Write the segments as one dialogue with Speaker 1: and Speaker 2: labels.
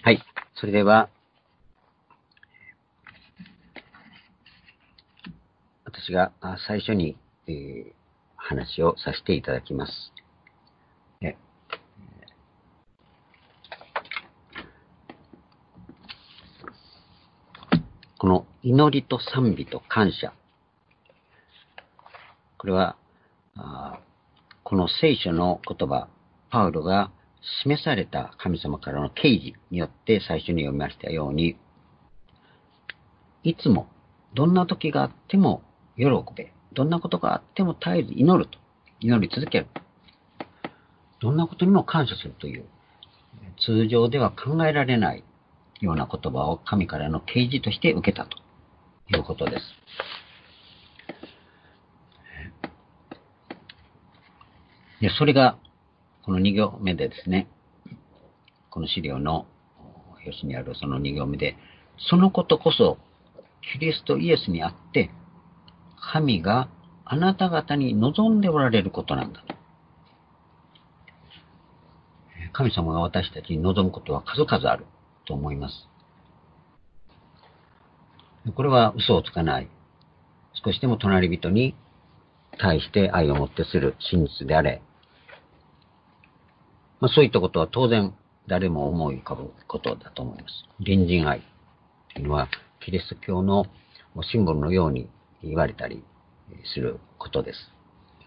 Speaker 1: はい。それでは、私が最初に、話をさせていただきます。この祈りと賛美と感謝。これは、この聖書の言葉、パウロが示された神様からの啓示によって最初に読みましたように、いつもどんな時があっても喜べ、どんなことがあっても絶えず祈ると、祈り続ける。どんなことにも感謝するという、通常では考えられないような言葉を神からの啓示として受けたということです。で、それがこの2行目でですね、この資料の表紙にあるその2行目で、そのことこそキリストイエスにあって神があなた方に望んでおられることなんだと。神様が私たちに望むことは数々あると思います。これは嘘をつかない。少しでも隣人に対して愛を持ってする真実であれ。そういったことは当然誰も思い浮かぶことだと思います。隣人愛というのはキリスト教のシンボルのように言われたりすることです。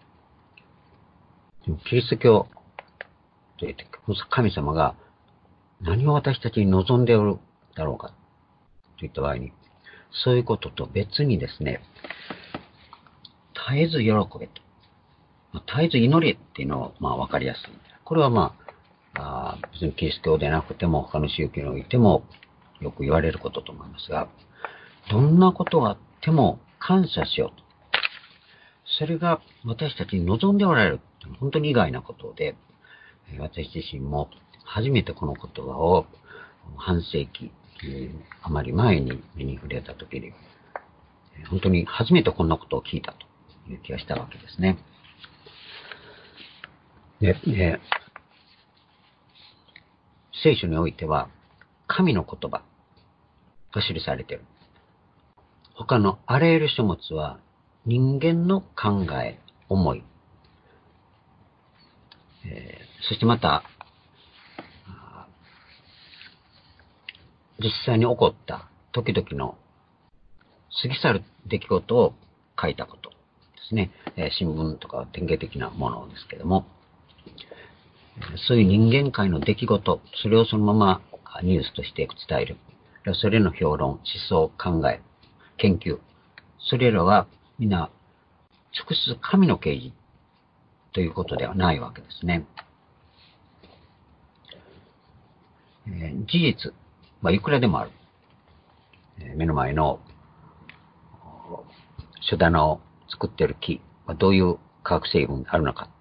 Speaker 1: キリスト教といって神様が何を私たちに望んでおるだろうかといった場合に、そういうことと別にですね、絶えず喜べと。絶えず祈れっていうのは分かりやすい。これは別にキリスト教でなくても他の宗教においてもよく言われることと思いますが、どんなことがあっても感謝しようと。それが私たちに望んでおられる。本当に意外なことで、私自身も初めてこの言葉を半世紀あまり前に目に触れた時に、本当に初めてこんなことを聞いたという気がしたわけですね。で、聖書においては神の言葉が記されている。他のあらゆる書物は人間の考え、思い、そしてまた実際に起こった時々の過ぎ去る出来事を書いたことですね。新聞とか典型的なものですけども、そういう人間界の出来事、それをそのままニュースとして伝える。それの評論、思想、考え、研究、それらは皆直接神の啓示ということではないわけですね。事実はいくらでもある。目の前の書棚を作っている木はどういう化学成分があるのか。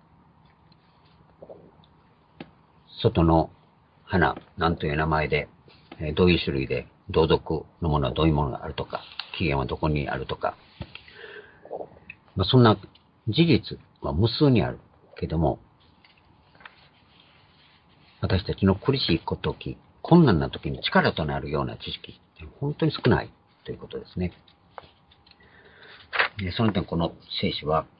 Speaker 1: 外の花、何という名前で、どういう種類で、同属のものはどういうものがあるとか、起源はどこにあるとか。そんな事実は無数にあるけども、私たちの苦しい時、困難な時に力となるような知識って本当に少ないということですね。その点この聖書は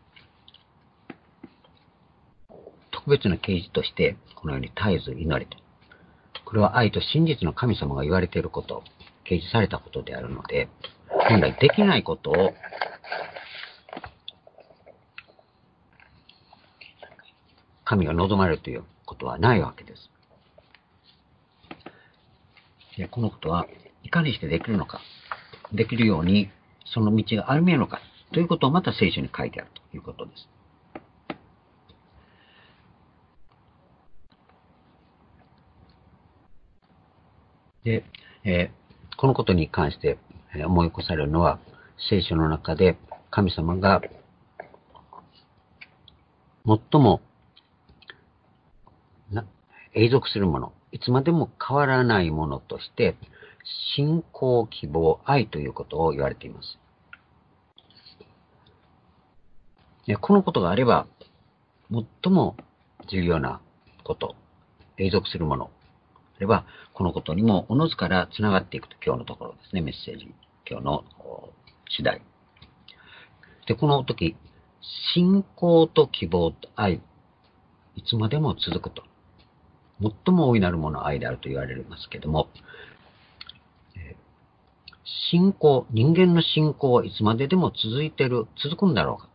Speaker 1: 特別な啓示としてこのように絶えず祈れと。これは愛と真実の神様が言われていること、啓示されたことであるので、本来できないことを神が望まれるということはないわけです。でこのことはいかにしてできるのか、できるようにその道が歩めるのかということをまた聖書に書いてあるということです。で、このことに関して思い起こされるのは、聖書の中で神様が最も永続するもの、いつまでも変わらないものとして、信仰、希望、愛ということを言われています。このことがあれば、最も重要なこと、永続するもの、 あれば、このことにもおのずからつながっていくと、今日のところですね、メッセージ。今日の次第。で、この時、信仰と希望と愛、いつまでも続くと。最も大いなるものは愛であると言われますけども、信仰、人間の信仰はいつまででも続くんだろうか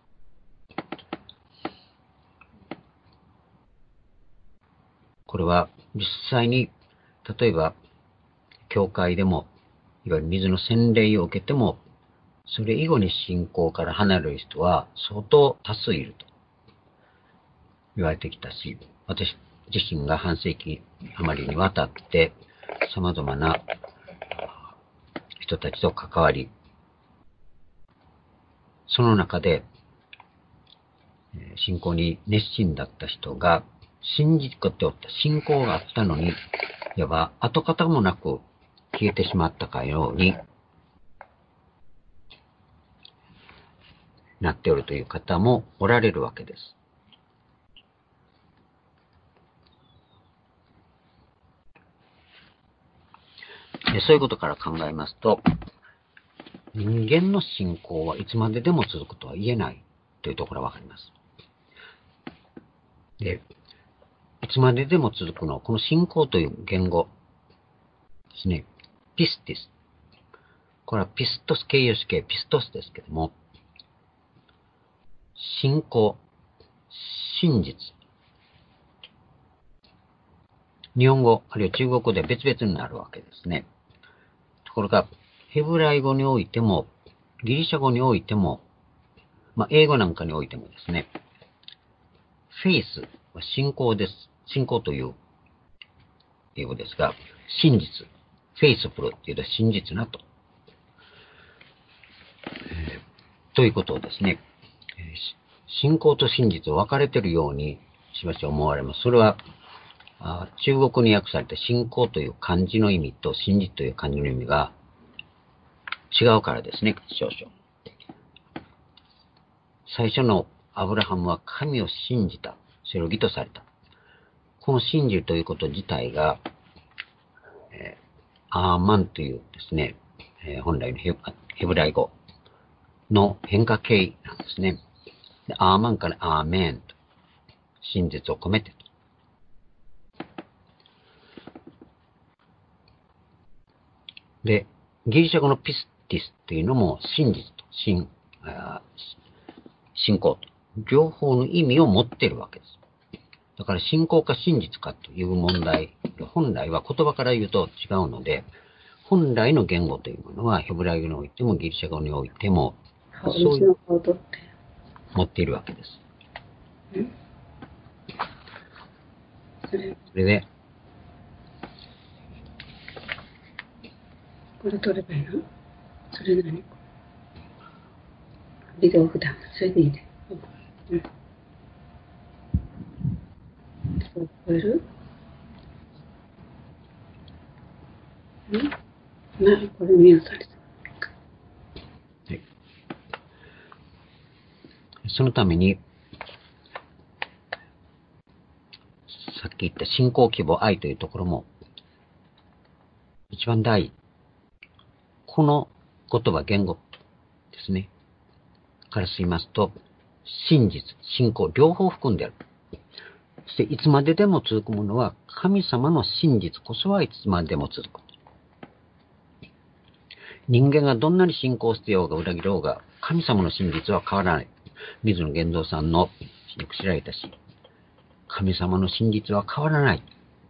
Speaker 1: と。これは実際に、例えば、教会でも、いわゆる水の洗礼を受けても、それ以後に信仰から離れる人は相当多数いると言われてきたし、私自身が半世紀余りにわたって様々な人たちと関わり、その中で信仰に熱心だった人が信じておった信仰があったのに、いわば跡形もなく消えてしまったかようになっておるという方もおられるわけです。そういうことから考えますと、人間の信仰はいつまででも続くとは言えないというところがわかります。で、いつまででも続くのは、この信仰という言語ですね。ピスティス。これはピストス形容詞形、ピストスですけども、信仰、真実。日本語、あるいは中国語で別々になるわけですね。ところが、ヘブライ語においても、ギリシャ語においても、英語なんかにおいてもですね、フェイスは信仰です。信仰という英語ですが、真実、フェイスフルっていうと真実なと。ということをですね、信仰と真実を分かれているようにしばし思われます。それは、中国に訳された信仰という漢字の意味と真実という漢字の意味が違うからですね、少々。最初のアブラハムは神を信じた。それを義とされた。この信じるということ自体が、アーマンというですね、本来のヘブライ語の変化形なんですね。でアーマンからアーメンと。真実を込めてと。で、ギリシャ語のピスティスというのも真実と信仰と両方の意味を持っているわけです。だから信仰か真実かという問題、本来は言葉から言うと違うので、本来の言語というものはヘブライ語においてもギリシャ語においてもそういう持っているわけです。それで
Speaker 2: これ撮ればいいの？それ何？ビデオ普段それでいいね。うん。聞こえる？うん？これ見当たりそう。
Speaker 1: はい。そのために、さっき言った信仰、希望、愛というところも、一番大事。この言葉、言語ですね。から言いますと、真実、信仰、両方含んである。そして、いつまででも続くものは、神様の真実こそはいつまでも続く。人間がどんなに信仰してようが裏切ろうが、神様の真実は変わらない。水野源三さんのよく知られたし、神様の真実は変わらない。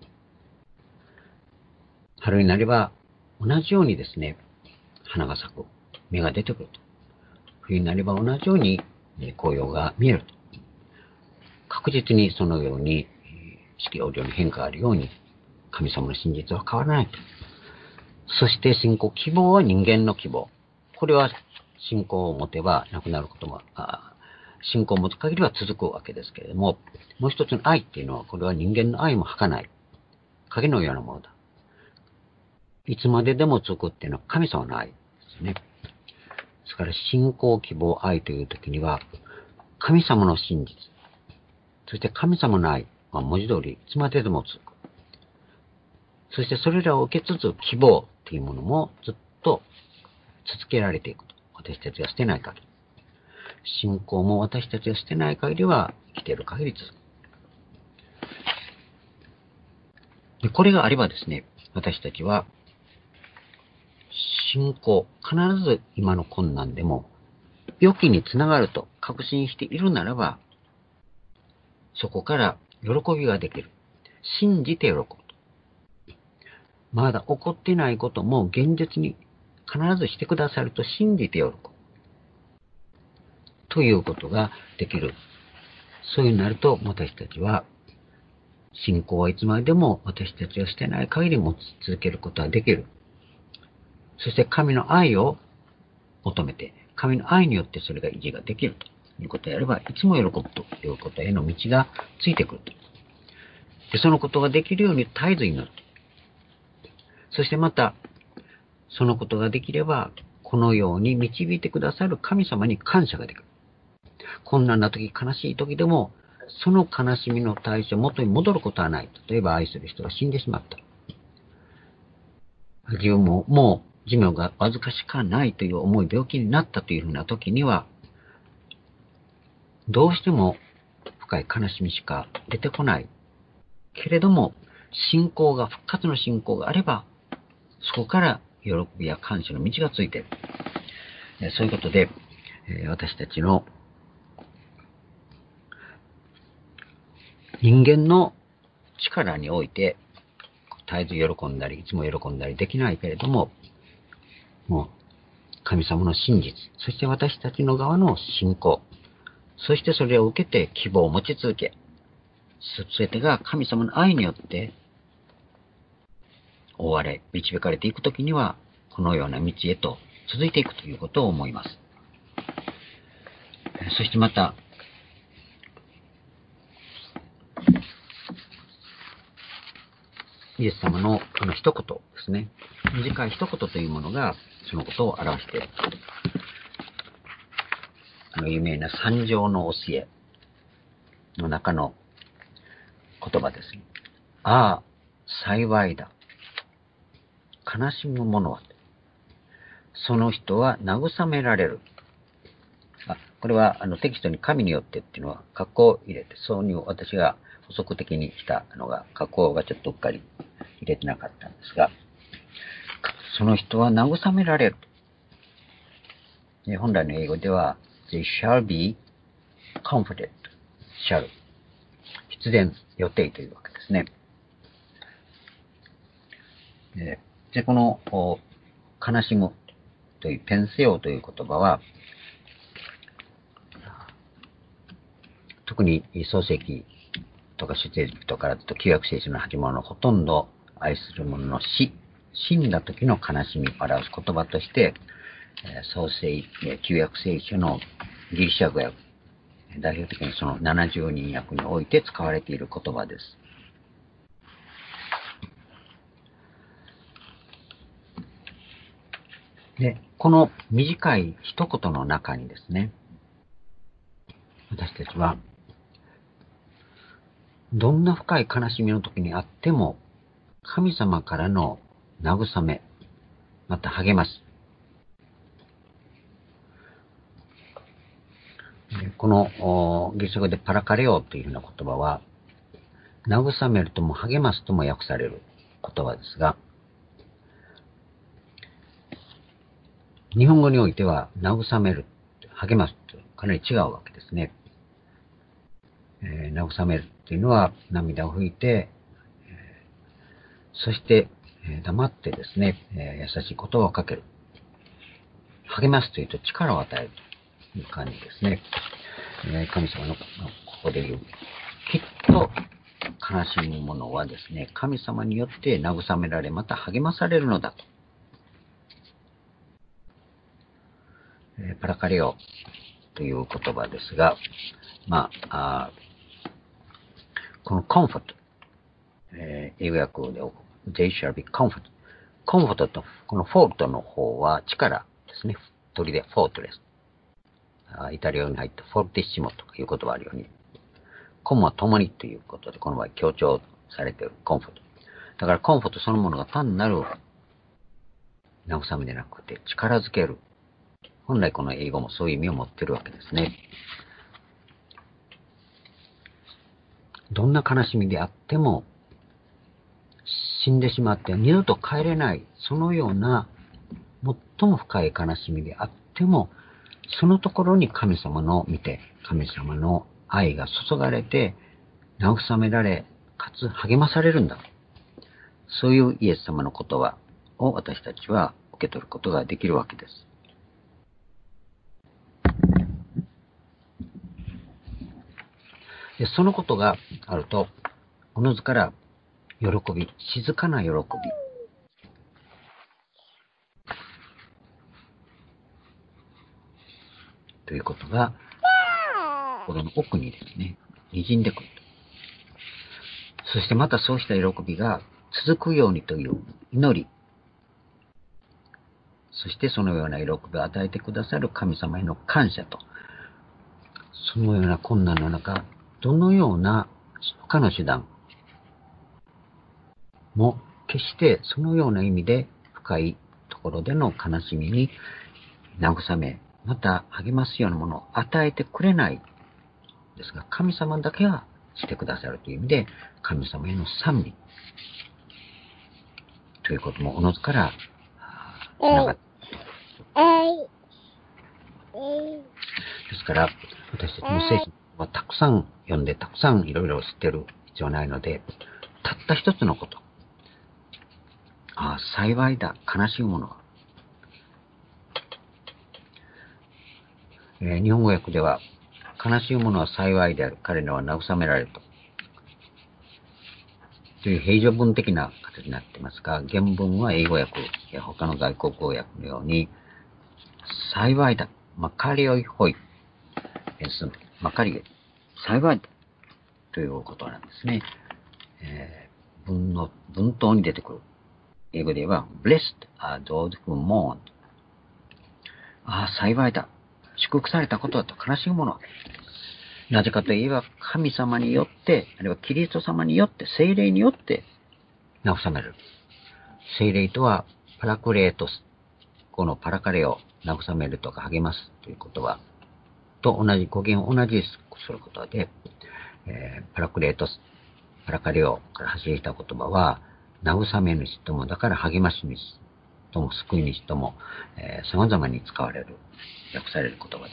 Speaker 1: 春になれば同じようにですね、花が咲く、芽が出てくると。冬になれば同じように紅葉が見えると。確実にそのように四季折々に変化があるように、神様の真実は変わらないと。そして信仰、希望は人間の希望。これは信仰を持てばなくなることも、信仰を持つ限りは続くわけですけれども、もう一つの愛っていうのは、これは人間の愛も儚い。影のようなものだ。いつまででも続くっていうのは神様の愛ですね。ですから信仰、希望、愛という時には、神様の真実、そして神様の愛は文字通りいつまででも続く。 そしてそれらを受けつつ希望っていうものもずっと続けられていくと。私たちが捨てない限り。信仰も私たちが捨てない限りは生きている限り続く。で、これがあればですね、私たちは信仰、必ず今の困難でも良きにつながると確信しているならば、そこから喜びができる。信じて喜ぶと。まだ起こってないことも現実に必ずしてくださると信じて喜ぶ。ということができる。そういうになると私たちは信仰はいつまでも私たちが捨てない限り持ち続けることができる。そして神の愛を求めて、神の愛によってそれが維持ができるということであれば、いつも喜ぶということへの道がついてくると。で、そのことができるように絶えず祈ると。そしてまた、そのことができれば、このように導いてくださる神様に感謝ができる。困難な時、悲しい時でも、その悲しみの対象、元に戻ることはない。例えば愛する人が死んでしまった。自分ももう寿命がわずかしかないという重い病気になったというふうな時には、どうしても深い悲しみしか出てこない。けれども、信仰が、復活の信仰があれば、そこから喜びや感謝の道がついている。そういうことで、私たちの人間の力において、絶えず喜んだり、いつも喜んだりできないけれども、もう神様の真実、そして私たちの側の信仰、そしてそれを受けて希望を持ち続け、すべてが神様の愛によって覆われ、導かれていくときには、このような道へと続いていくということを思います。そしてまた、イエス様のこの一言ですね。短い一言というものがそのことを表している。有名な三条の教えの中の言葉ですね。ああ、幸いだ。悲しむ者は。その人は慰められる。これはテキストに神によってっていうのは括弧を入れて、そういう私が補足的にしたのが、括弧がちょっとうっかり入れてなかったんですが、その人は慰められる。本来の英語では、they shall be comforted, shall 必然予定というわけですね。で、この悲しむというペンセオという言葉は、特に創世記とか出エジプトからだと旧約聖書の始まりのほとんど愛する者の死んだ時の悲しみを表す言葉として、旧約聖書のギリシャ語訳、代表的にその70人訳において使われている言葉です。で、この短い一言の中にですね、私たちはどんな深い悲しみの時にあっても、神様からの慰め、また励ます。このギリシャ語でパラカレオというような言葉は、慰めるとも励ますとも訳される言葉ですが、日本語においては慰める、励ますとかなり違うわけですね。慰めるというのは涙を拭いて、そして黙ってですね、優しい言葉をかける。励ますというと力を与えるという感じですね。神様のここで言う。きっと悲しむ者はですね、神様によって慰められ、また励まされるのだと。パラカレオという言葉ですが、この comfort、英語訳で they shall be comfort。comfort とこのフォートの方は力ですね。鳥でフォートレス。イタリア語に入ったフォルティッシモという言葉があるように、コムは共にということで、この場合強調されているコンフォート。 だからコンフォートそのものが単なる慰めでなくて力づける。本来この英語もそういう意味を持ってるわけですね。どんな悲しみであっても、死んでしまって二度と帰れない、そのような最も深い悲しみであっても、そのところに神様の見て、神様の愛が注がれて、慰められ、かつ励まされるんだ。そういうイエス様の言葉を私たちは受け取ることができるわけです。で、そのことがあると、おのずから喜び、静かな喜びということが、心の奥にですね、滲んでくると。そしてまたそうした喜びが続くようにという祈り、そしてそのような喜びを与えてくださる神様への感謝と、そのような困難の中、どのような他の手段も決してそのような意味で深いところでの悲しみに慰め、また励ますようなものを与えてくれないですが、神様だけはしてくださるという意味で、神様への賛美ということもおのずからつながってですから、私たちも聖書はたくさん読んで、たくさんいろいろ知ってる必要はないので、たった一つのこと。幸いだ、悲しいものは。日本語訳では、悲しいものは幸いである。彼らは慰められるという平常文的な形になっていますが、原文は英語訳や他の外国語訳のように、幸いだ、マカリオイホイ、マカリオイ、幸いだということなんですね。文頭に出てくる。英語では、Blessed are those who mourn。幸いだ。祝福されたことだと悲しいものは。なぜかといえば、神様によって、あるいはキリスト様によって、聖霊によって慰める。聖霊とは、パラクレートス。このパラカレを慰めるとか励ますという言葉と同じ語源を同じにすることで、パラクレートス、パラカレオから走りした言葉は、慰め主とも、だから励まし主とも、救い主とも、様々に使われる、訳される言葉です。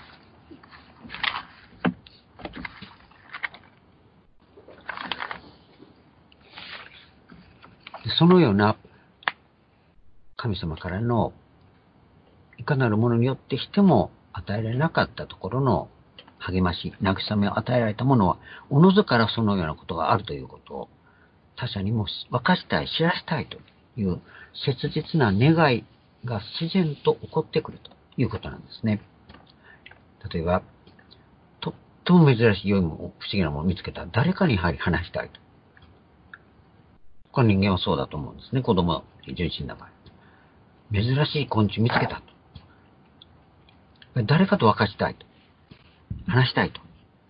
Speaker 1: そのような神様からのいかなるものによってしても与えられなかったところの励まし、慰めを与えられたものは、おのずからそのようなことがあるということを他者にも分かちたい、知らせたいという切実な願いが自然と起こってくるということなんですね。例えば、とっても珍しい良いもの、不思議なものを見つけたら誰かにやはり話したいと。この人間はそうだと思うんですね。子供純真な場合。珍しい昆虫見つけたと。誰かと分かちたいと。話したいと。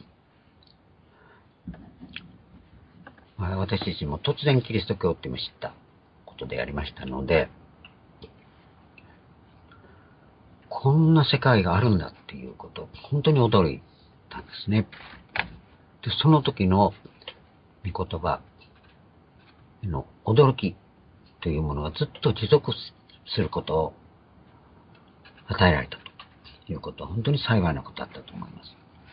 Speaker 1: 私自身も突然キリスト教っていうのを知ったことでありましたので、こんな世界があるんだっていうこと、本当に驚いたんですね。で、その時の御言葉の驚きというものがずっと持続することを与えられたということは本当に幸いなことだったと思います。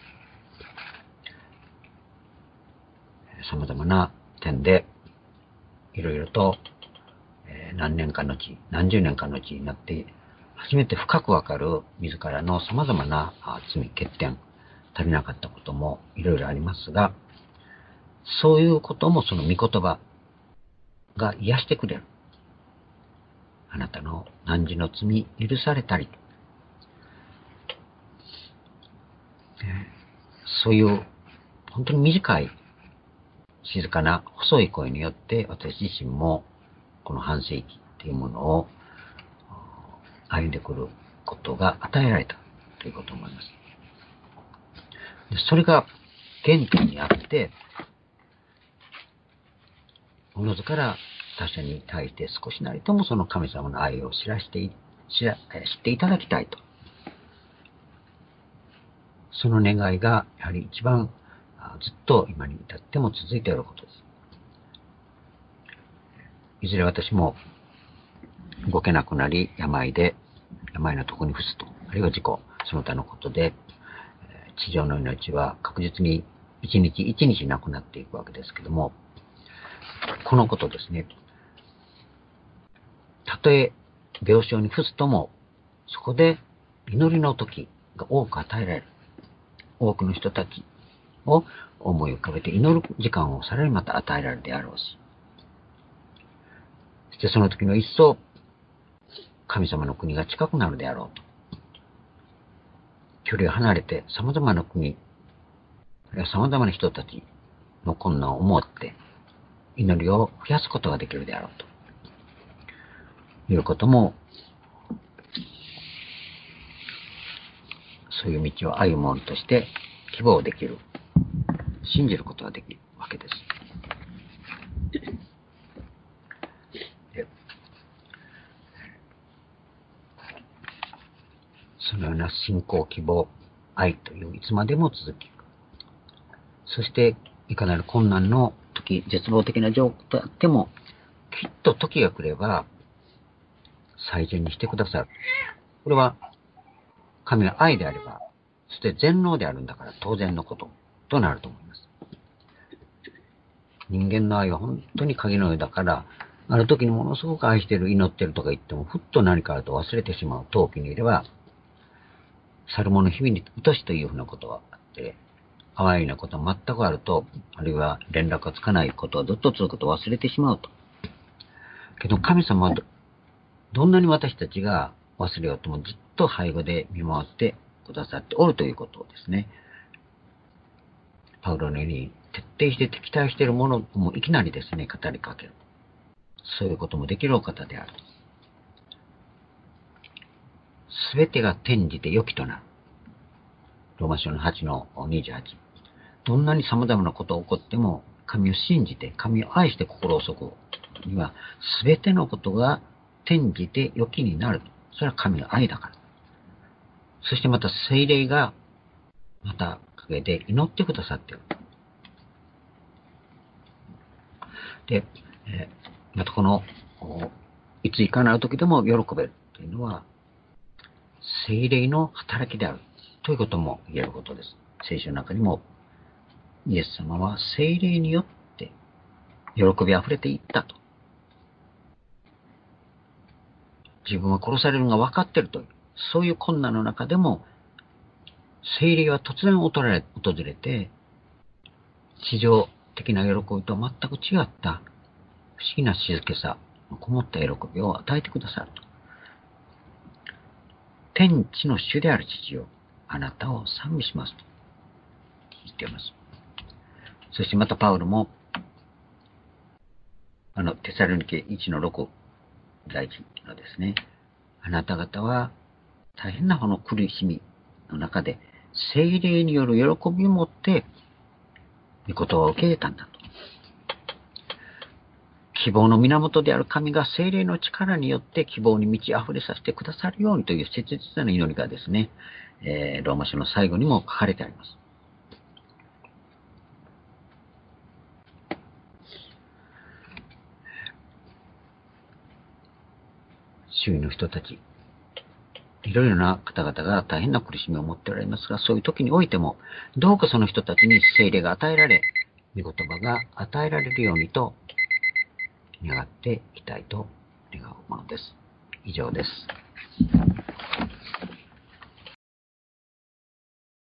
Speaker 1: 様々な点でいろいろと何年間のうち、何十年間のうちになって初めて深くわかる自らの様々な罪、欠点、足りなかったこともいろいろありますが、そういうこともその御言葉が癒してくれる。あなたの汝の罪許されたり、そういう本当に短い静かな細い声によって私自身もこの半世紀っていうものを歩んでくることが与えられたということを思います。でそれが原点にあって、おのずから他者に対して少しなりともその神様の愛を知っていただきたいと。その願いがやはり一番ずっと今に至っても続いていることです。いずれ私も動けなくなり、病のとこに伏すと、あるいは事故、その他のことで、地上の命は確実に一日一日なくなっていくわけですけども、このことですね、たとえ病床に伏すとも、そこで祈りの時が多く与えられる。多くの人たちを思い浮かべて祈る時間をさらにまた与えられるであろうし、そしてその時の一層、神様の国が近くなるであろうと。距離を離れて様々な国、様々な人たちの困難を思って祈りを増やすことができるであろうということも、そういう道を歩む者として希望できる、信じることができるわけです。そのような信仰、希望、愛といういつまでも続き、そしていかなる困難の時、絶望的な状況であっても、きっと時が来れば最善にしてくださる。これは神の愛であれば、そして全能であるんだから当然のこととなると思います。人間の愛は本当に鍵のようだから、ある時にものすごく愛してる、祈ってるとか言っても、ふっと何かあると忘れてしまう時にいれば、去る者日々に愛しというふうなことがあって、淡いなことが全くあると、あるいは連絡がつかないことはずっと続くと忘れてしまうと。けど神様はどんなに私たちが忘れようともずっと背後で見守ってくださっておるということをですね、パウロのように徹底して敵対しているものもいきなりですね、語りかける。そういうこともできるお方である。すべてが転じて良きとなる。ローマ書の8の28。どんなに様々なことが起こっても、神を信じて、神を愛して心を注ぐことには、すべてのことが転じて良きになる。それは神の愛だから。そしてまた聖霊が、また陰で祈ってくださっている。で、またこの、いついかなる時でも喜べるというのは、聖霊の働きであるということも言えることです。聖書の中にも、イエス様は聖霊によって喜びあふれていったと。自分は殺されるのが分かっているという、そういう困難の中でも、聖霊は突然訪れて、地上的な喜びと全く違った不思議な静けさ、こもった喜びを与えてくださると。天地の主である父よ、あなたを賛美しますと言っています。そしてまたパウロも、テサロニケ1の6、第1のですね、あなた方は大変なこの苦しみの中で、聖霊による喜びを持って、御言葉を受け入れたんだと。希望の源である神が聖霊の力によって希望に満ち溢れさせてくださるようにという切実な祈りがですね、ローマ書の最後にも書かれてあります。周囲の人たち、いろいろな方々が大変な苦しみを持っておられますが、そういう時においても、どうかその人たちに聖霊が与えられ、御言葉が与えられるようにと願っていきたいと願うものです。以上です。